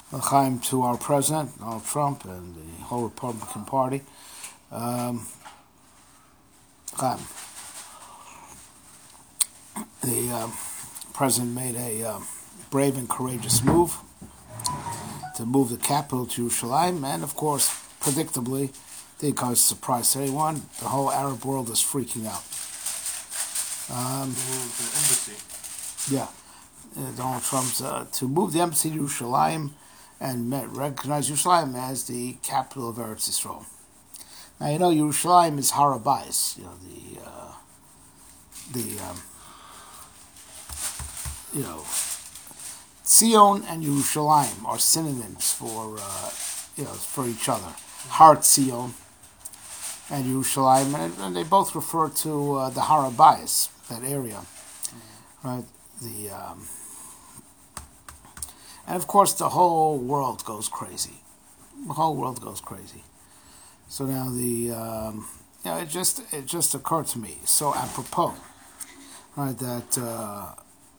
L'chaim to our president, Donald Trump, and the whole Republican Party. Chaim. The president made a brave and courageous move to move the capital to Yerushalayim, and of course, predictably, didn't cause a surprise to anyone. The whole Arab world is freaking out. Yeah, Donald Trump's to move the embassy to Yerushalayim and recognize Yerushalayim as the capital of Eretz Yisrael. Now you know Yerushalayim is Har HaBayis. Tzion and Yerushalayim are synonyms for each other. Har Tzion and Yerushalayim, and they both refer to the Har HaBayis, that area, right? And of course, the whole world goes crazy. The whole world goes crazy. So now it just occurred to me, so apropos, right? That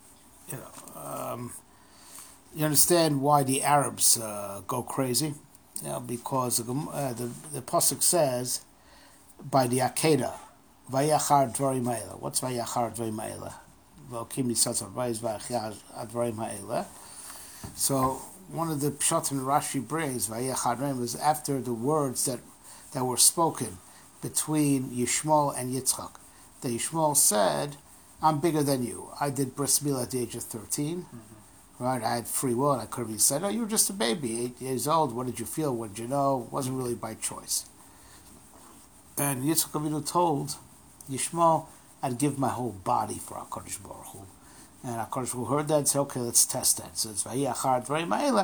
you understand why the Arabs go crazy, because the pasuk says by the Akedah, Vayachar Dvarim Ha'ela. What's Vayachar Dvarim Ha'ela? V'okim Nisatzar Vayis Vayachar Dvarim Ha'ela. So one of the pshat in Rashi brings Vayachar Dvarim was after the words that were spoken between Yishmael and Yitzchak. The Yishmael said, "I'm bigger than you. I did bris milah at the age of 13." Right, I had free will, and I could have said, "Oh, you were just a baby, 8 years old. What did you feel? What did you know? It wasn't really by choice." And Yitzchak Avinu told Yishmael, "I'd give my whole body for HaKadosh Baruch Hu." And HaKadosh Baruch Hu heard that and said, "Okay, let's test that." So it's Vayachar Dvarim Ha'ela.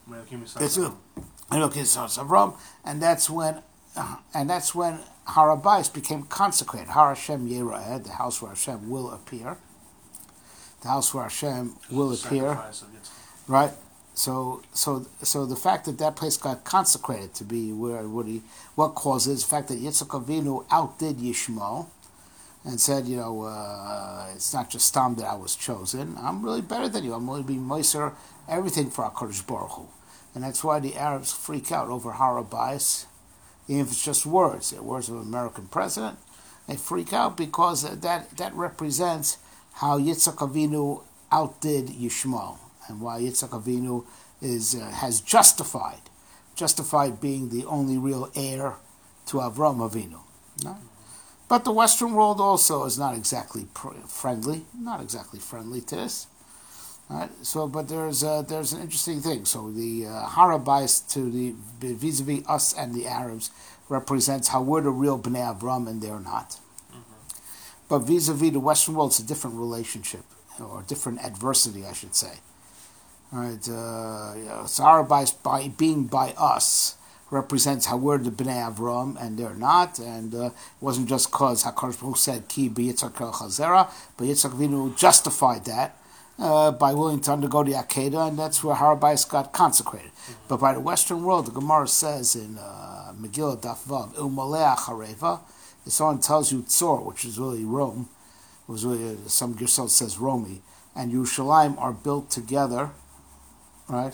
And that's when Har HaBayis became consecrated. Har Hashem Yera'eh, the house where Hashem will appear. The house where Hashem will appear, right? So the fact that place got consecrated to be what causes the fact that Yitzchak Avinu outdid Yishmael and said, it's not just Stam that I was chosen. I'm really better than you. I'm going to be moiser everything for HaKadosh Baruch Hu. And that's why the Arabs freak out over Har HaBayis, even if it's just words. They're words of an American president. They freak out because that represents how Yitzchak Avinu outdid Yishmael, and why Yitzchak Avinu has justified being the only real heir to Avram Avinu. No? But the Western world also is not exactly friendly to this. Right? So, but there's an interesting thing. So the Har HaBayis to the vis-a-vis us and the Arabs represents how we're the real Bnei Avram and they're not. But vis-a-vis the Western world, it's a different relationship, or different adversity, I should say. All right, so Har HaBayis being by us represents how we're the Bnei Avram and they're not, and it wasn't just because HaKadosh Baruch Hu said Ki b'Yitzchak Chazera, but Yitzchak Avinu justified that by willing to undergo the Akedah, and that's where Har HaBayis got consecrated. But by the Western world, the Gemara says in Megillah Daf Vav, Il Malei Achareva. If someone tells you Tzor, which is really Rome, was really some Gersel says Romi, and Yerushalayim are built together, right?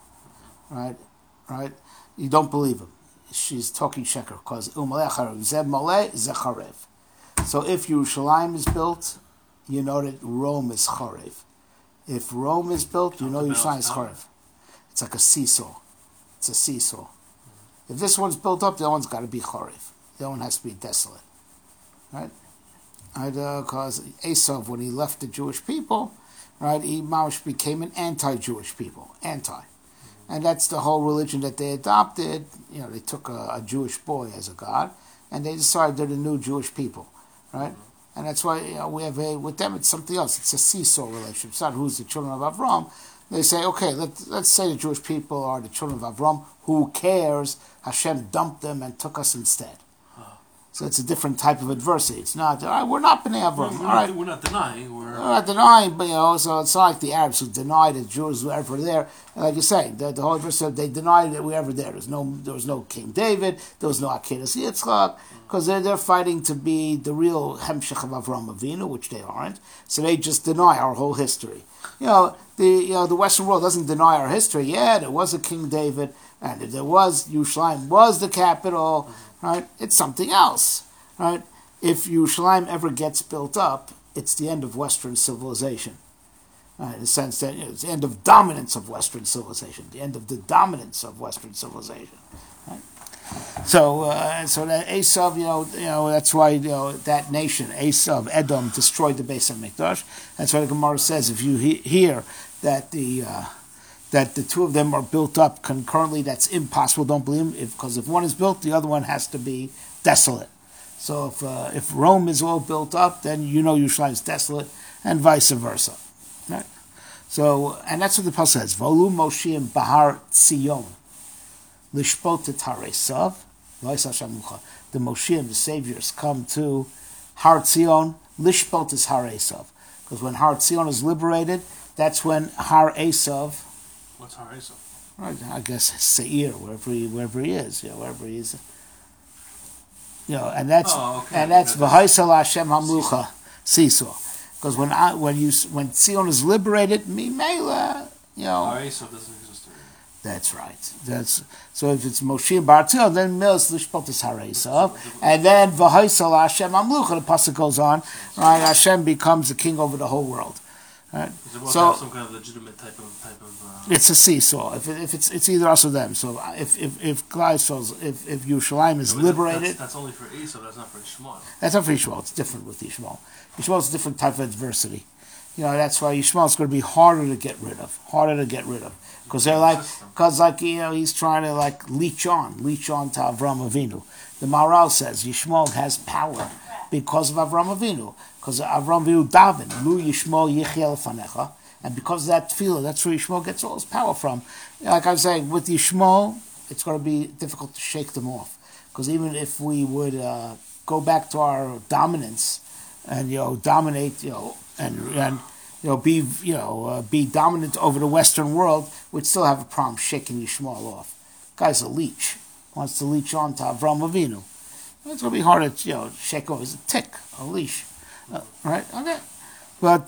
You don't believe him. She's talking sheker because Umalei Charev Zeb Malei Zecharev. So if Yerushalayim is built, you know that Rome is Charev. If Rome is built, you know Yerushalayim is Charev. It's like a seesaw. It's a seesaw. If this one's built up, the other one's got to be Charev. The other one has to be desolate, right? Because Esav, when he left the Jewish people, right, he became an anti-Jewish people, and that's the whole religion that they adopted. They took a Jewish boy as a god, and they decided they're the new Jewish people, right? And that's why we have with them it's something else. It's a seesaw relationship. It's not who's the children of Avram. They say, okay, let's say the Jewish people are the children of Avram. Who cares? Hashem dumped them and took us instead. So it's a different type of adversity. It's not, all right, we're not Bnei Avram. We're not denying. We're not denying, but so it's not like the Arabs who denied that Jews were ever there. And like you say, the whole adversity, they denied that we were ever there. There was no King David, there was no Akedas Yitzchak, because they're fighting to be the real Hemshech of Avram Avinu, which they aren't. So they just deny our whole history. The Western world doesn't deny our history. Yeah, there was a King David, and there was Yerushalayim was the capital. Right? It's something else. Right? If Yerushalayim ever gets built up, it's the end of Western civilization. In the sense that it's the end of dominance of Western civilization, the end of the dominance of Western civilization. Right? So that Esav, that's why that nation, Esav, Edom, destroyed the Beis HaMikdash. That's why the Gemara says if you hear that the two of them are built up concurrently, that's impossible. Don't believe him, because if one is built, the other one has to be desolate. So if Rome is all built up, then Yerushalayim is desolate, and vice versa. Right? So, and that's what the Pasuk says. Volu Moshiim Bahar Tzion Lishpot et Haresav. The Moshiim, the saviors, come to Har Tzion Lishpot es Haresav, because when Har Tzion is liberated, that's when Har Esav. What's Har Esav? Right, I guess Seir, wherever he is, wherever he is, and that's V'haisal Hashem Hamlucha Siso, because when Tzion is liberated, Mimela, Har Esav doesn't exist anymore. That's right. So if it's Moshe Bar Tzion, then Mils Lishpot is Har Esav, and then V'haisal Hashem Hamlucha. The pasuk goes on, right? Hashem becomes the king over the whole world. Right. So have some kind of legitimate type of. It's a seesaw. If it's either us or them. So if Yerushalayim is liberated, that's only for Esau. That's not for Yishmael. That's not for Yishmael. It's different with Yishmael. Yishmael is a different type of adversity. That's why Yishmael is going to be harder to get rid of. Because he's trying to leech on to Avram Avinu. The Maharal says Yishmael has power because of Avram Avinu. Because Avram Avinu daven, Lu Yishmael Yichya Lefanecha, and because of that feeling, that's where Yishmael gets all his power from. Like I was saying, with Yishmael, it's going to be difficult to shake them off. Because even if we would go back to our dominance and dominate, and be dominant over the Western world, we'd still have a problem shaking Yishmael off. Guy's a leech, wants to leech on to Avram Avinu. It's going to be hard to shake off. It's a tick, a leash. Right? Okay. But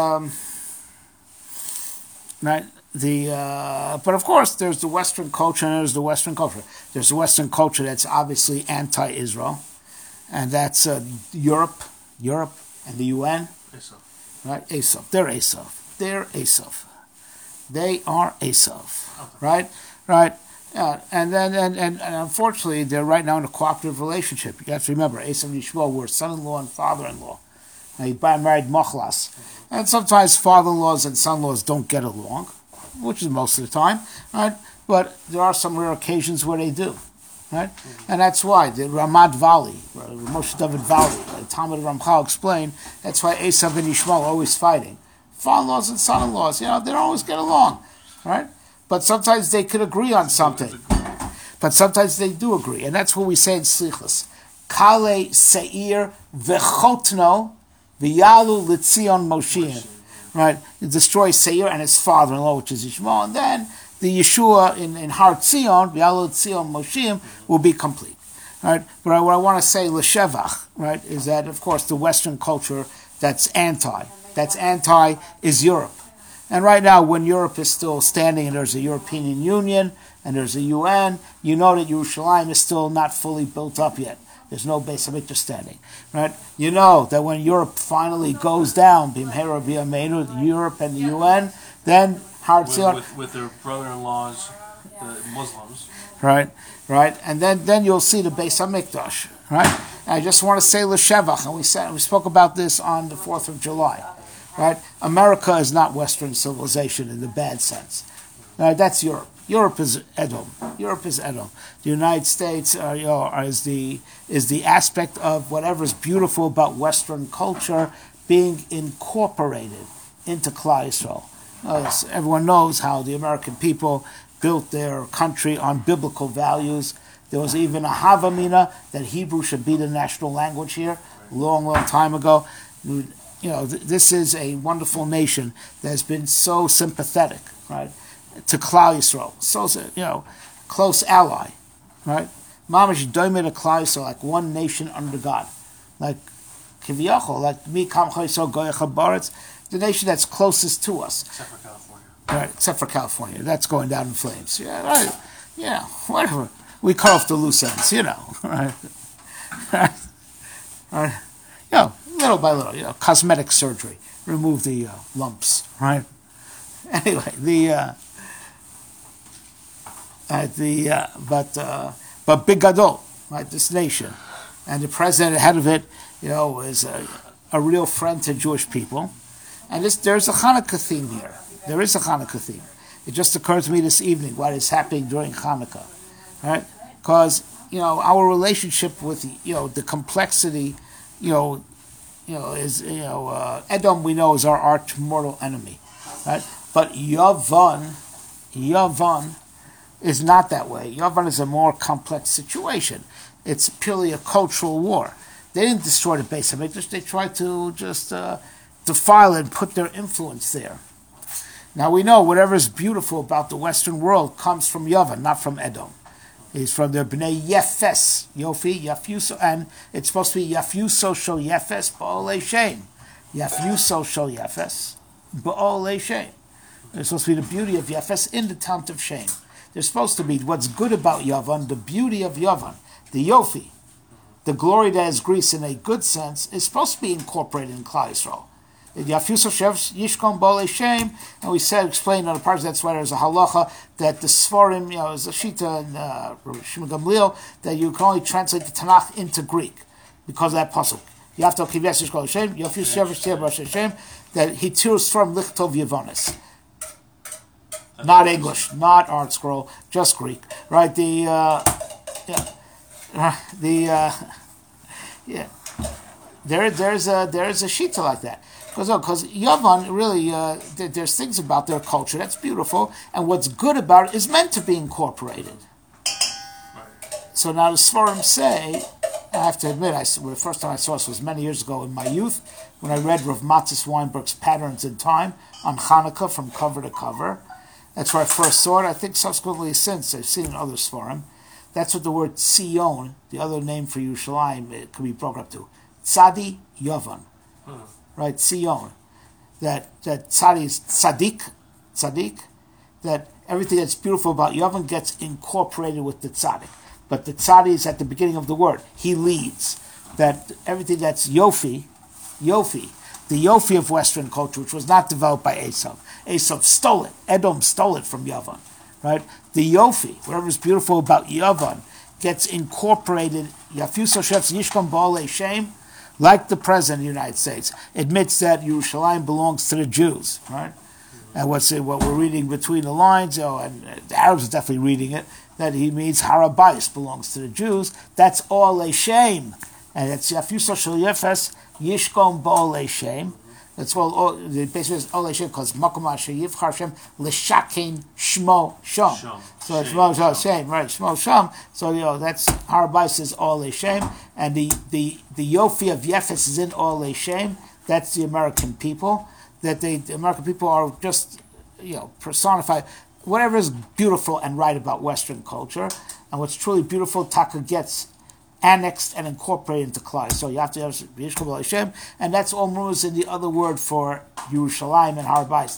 but of course there's the Western culture and there's the Western culture. There's the Western culture that's obviously anti-Israel, and that's Europe and the UN. Esav. Right? Esav. They're Esav. They are Esav. Okay. Right? And unfortunately they're right now in a cooperative relationship. You have to remember, Esav and Yishmael were son-in-law and father-in-law. He married Machlas. And sometimes father-in-laws and son-in-laws don't get along, which is most of the time, right? But there are some rare occasions where they do, right? And that's why the Ramat Valley, Moshe David Valley, the Talmud of Ramchal explained, that's why Esav and Yishmael are always fighting. Father-in-laws and son-in-laws, they don't always get along, right? But sometimes they could agree on something. But sometimes they do agree. And that's what we say in Slichus. Kale Seir Vechotno V'yalu L'tzion Moshiim, right? You destroy Seir and his father-in-law, which is Yishmael, and then the Yeshua in Har Tzion, V'yalu L'tzion Moshiim, will be complete, right? But what I want to say, L'shevach, right, is that, of course, the Western culture that's anti is Europe. And right now, when Europe is still standing and there's a European Union and there's a UN, you know that Yerushalayim is still not fully built up yet. There's no Beis HaMikdash standing, right? You know that when Europe finally goes down, Bimhera B'Yameinu, Europe and the UN, then Har Tzion with their brother-in-laws, the Muslims, right, and then you'll see the Beis HaMikdash, right? And I just want to say l'shevach, and we spoke about this on the 4th of July, right? America is not Western civilization in the bad sense. Right? That's Europe. Europe is Edom. The United States is the aspect of whatever is beautiful about Western culture being incorporated into Klal Yisrael. Everyone knows how the American people built their country on biblical values. There was even a Havamina that Hebrew should be the national language here, long, long time ago. This is a wonderful nation that has been so sympathetic, right, to Klal Yisrael. So, close ally, right? Mamash doimid a Klal Yisrael, like one nation under God, like Kiviyachol, like mi kam chayso goyach baretz, the nation that's closest to us. Except for California. Right, except for California, that's going down in flames. Yeah, right. Yeah, whatever. We cut off the loose ends, right? Right. Little by little, cosmetic surgery, remove the lumps, right? Anyway, but Big Gadol, right? This nation, and the president ahead of it, is a real friend to Jewish people, and there's a Hanukkah theme here. There is a Hanukkah theme. It just occurred to me this evening what is happening during Hanukkah, right? Because our relationship with the complexity, is Edom we know is our arch mortal enemy, right? But Yavan is not that way. Yavan is a more complex situation. It's purely a cultural war. They didn't destroy the Beis Hamikdash. They tried to just defile it and put their influence there. Now we know whatever is beautiful about the Western world comes from Yavan, not from Edom. It's from their Bnei Yefes, Yofi, Yafuso, and it's supposed to be Yafuso Shel Yefes Ba'olei Shem. Yafuso Shel Yefes Ba'olei Shem. There's supposed to be the beauty of Yefes in the talent of Shem. There's supposed to be what's good about Yavan, the beauty of Yavan, the Yofi, the glory that is Greece in a good sense, is supposed to be incorporated in Klal Yisrael. Yafuso Shevs Yishkom Ba'olei Shem, and we explained on the part that's why there's a halacha that the Sforim, is a Shita and Shimon Gamliel, that you can only translate the Tanakh into Greek because of that pasuk. You have to Kivyesh Yishkom Shem, Yafuso Shevs Yishkom Shem, that he tears from Lichtov Yavonis. Not English, not Art Scroll, just Greek, right? There's a shita like that. Because Yavan, really, there's things about their culture that's beautiful, and what's good about it is meant to be incorporated. So now the Sforim say, I have to admit, the first time I saw this was many years ago in my youth, when I read Rav Matzis Weinberg's Patterns in Time on Hanukkah from cover to cover. That's where I first saw it. I think subsequently since I've seen it in other Sforim. That's what the word Tzion, the other name for Yerushalayim, it could be broken up to. Tzadi Yavan. Right, Tzion. That Tzadi is Tzaddik, that everything that's beautiful about Yavan gets incorporated with the Tzaddik. But the Tzadi is at the beginning of the word. He leads. That everything that's Yofi, the Yofi of Western culture, which was not developed by Esav. Esav stole it. Edom stole it from Yavan. Right? The Yofi, whatever is beautiful about Yavan, gets incorporated. Yafuso Shevs Yishkom Ba'olei Shem, like the President of the United States, admits that Yerushalayim belongs to the Jews, right? And what we're reading between the lines, and the Arabs are definitely reading it, that he means Harabais belongs to the Jews. That's all a shame. And it's Yafuso Shel Yefes Yishkom Ba'olei Shem. That's all. Basically, it's Olei Shem because Makom Asher Yivchar Hashem L'Shakein Shmo Shom. So it's Shmo Shem, right? Shmo Shom. So that's Harabais is Olei Shem, and the Yofi of Yefes is in Olei Shem. That's the American people. That the American people are just personified. Whatever is beautiful and right about Western culture, and what's truly beautiful, Taka gets annexed and incorporated into Klal. So you have to have Yishkom Ba'olei Shem, and that's all moves in the other word for Yerushalayim and Harabais.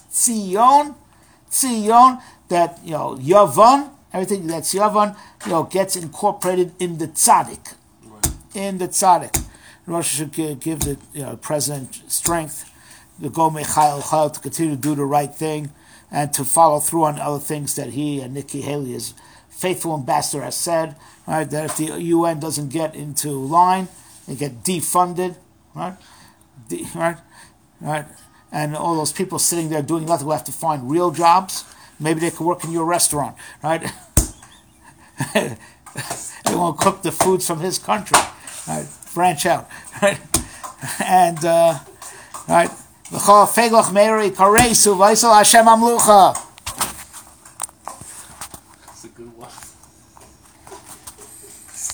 Tzion, that Yavan, everything that's Yavan, gets incorporated in the Tzaddik. Right. In the Tzaddik. Rosh should give the president strength, the Go Mechayel to continue to do the right thing, and to follow through on other things that he and Nikki Haley, his faithful ambassador, has said. Right, that if the UN doesn't get into line, they get defunded, right? Right, and all those people sitting there doing nothing will have to find real jobs. Maybe they could work in your restaurant, right? They won't cook the foods from his country, right? Branch out, right? And right, v'chol feglach meiri kareisu v'isal Hashem amlucha.